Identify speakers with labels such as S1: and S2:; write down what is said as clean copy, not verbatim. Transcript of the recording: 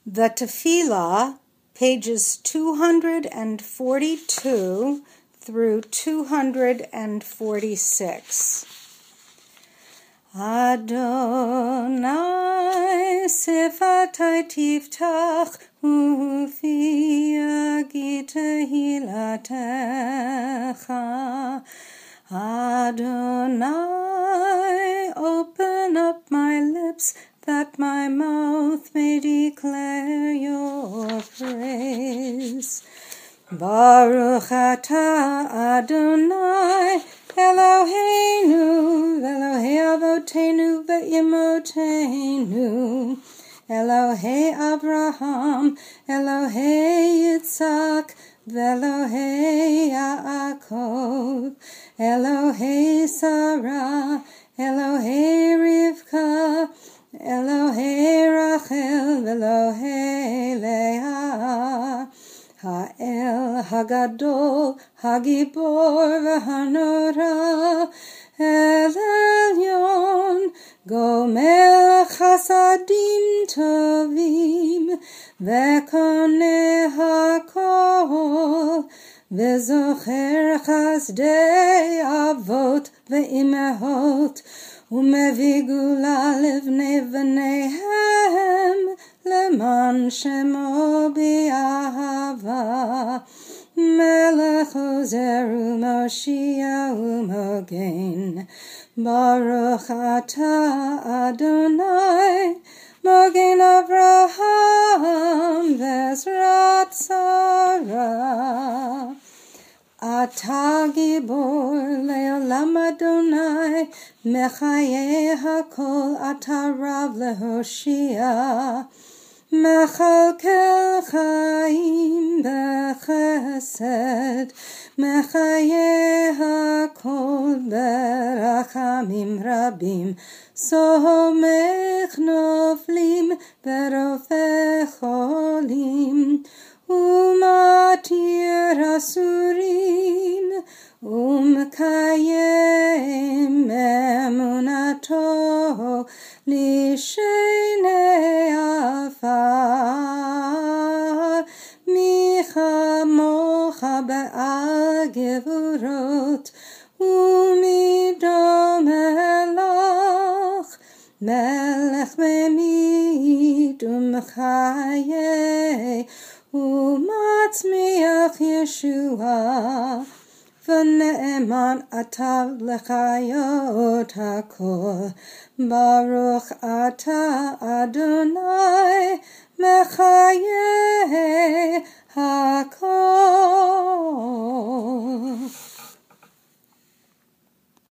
S1: The Tefillah, pages 242 through 246. Adonai sifatai tiftach ufi yagid tehilatecha. Adonai, open up my lips that my mouth may declare your praise. Baruch atah Adonai Eloheinu, Elohei Avotenu ve'imotenu, Elohei Abraham, Elohei Yitzhak, Ve'Elohei Yaakov, Elohei Sarah, Elohei Rivka, Elohei Rachel, Elohei Leah, Ha'el Hagadol, Hagibor v'Hanora, El Elyon, Gomel Chasadim Tovim, Ve'koneh HaKol, Ve'zocher Chasdei Avot ve'imehot, Umevi gula livnei v'neihem, Leman shemo bi'ahava, Melech ozer u'moshiach u'mogen. Baruch atah Adonai, Mogen Avraham ve'ezrat Sarah. Atah gibor le'olam Adonai, Mechayeh hakol atah rav lehoshia. Mechalkel chaim bechesed, Mechayeh hakol berachamim rabim, Somech noflim berofeh cholim, Umatir asurim, Umkayem emunato lishenei afar, Michamocha be'al gevurot, Umidom elach, Melech memid umchayeh, Umatzmiach Yeshua, V'ne'eman atav lechayot hakol, Baruch atah Adonai, Mechayeh hakol.